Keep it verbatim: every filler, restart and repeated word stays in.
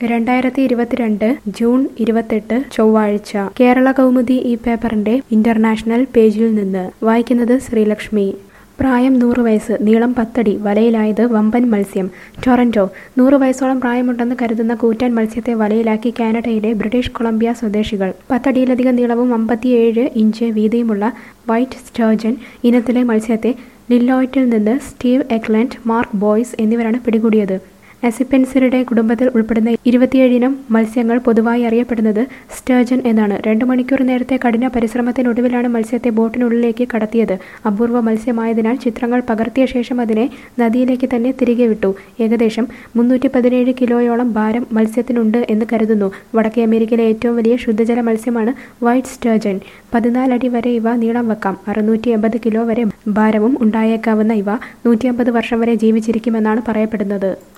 രണ്ടായിരത്തി ഇരുപത്തിരണ്ട് ജൂൺ ഇരുപത്തെട്ട് ചൊവ്വാഴ്ച കേരള കൗമുദി ഈ പേപ്പറിന്റെ ഇന്റർനാഷണൽ പേജിൽ നിന്ന് വായിക്കുന്നത് ശ്രീലക്ഷ്മി. പ്രായം നൂറ് വയസ്സ്, നീളം പത്തടി, വലയിലായത് വമ്പൻ മത്സ്യം. ടൊറന്റോ. നൂറ് വയസ്സോളം പ്രായമുണ്ടെന്ന് കരുതുന്ന കൂറ്റൻ മത്സ്യത്തെ വലയിലാക്കി കാനഡയിലെ ബ്രിട്ടീഷ് കൊളംബിയ സ്വദേശികൾ. പത്തടിയിലധികം നീളവും അമ്പത്തിയേഴ് ഇഞ്ച് വീതിയുമുള്ള വൈറ്റ് സ്റ്റേർജൻ ഇനത്തിലെ മത്സ്യത്തെ ലില്ലോയിറ്റിൽ നിന്ന് സ്റ്റീവ് എക്ലൻഡ്, മാർക്ക് ബോയ്സ് എന്നിവരാണ് പിടികൂടിയത്. അസിപ്പൻസിറിഡെ കുടുംബത്തിൽ ഉൾപ്പെടുന്ന ഇരുപത്തിയേഴിനം മത്സ്യങ്ങൾ പൊതുവായി അറിയപ്പെടുന്നത് സ്റ്റേർജൻ എന്നാണ്. രണ്ടു മണിക്കൂർ നേരത്തെ കഠിന പരിശ്രമത്തിനൊടുവിലാണ് മത്സ്യത്തെ ബോട്ടിനുള്ളിലേക്ക് കടത്തിയത്. അപൂർവ മത്സ്യമായതിനാൽ ചിത്രങ്ങൾ പകർത്തിയ ശേഷം അതിനെ നദിയിലേക്ക് തന്നെ തിരികെ വിട്ടു. ഏകദേശം മുന്നൂറ്റി പതിനേഴ് കിലോയോളം ഭാരം മത്സ്യത്തിനുണ്ട് എന്ന് കരുതുന്നു. വടക്കേ അമേരിക്കയിലെ ഏറ്റവും വലിയ ശുദ്ധജല മത്സ്യമാണ് വൈറ്റ് സ്റ്റേർജൻ. പതിനാല് അടി വരെ ഇവ നീളം വെക്കാം. അറുന്നൂറ്റി എൺപത് കിലോ വരെ ഭാരവും ഉണ്ടായേക്കാവുന്ന ഇവ നൂറ്റി അമ്പത് വർഷം വരെ ജീവിച്ചിരിക്കുമെന്നാണ് പറയപ്പെടുന്നത്.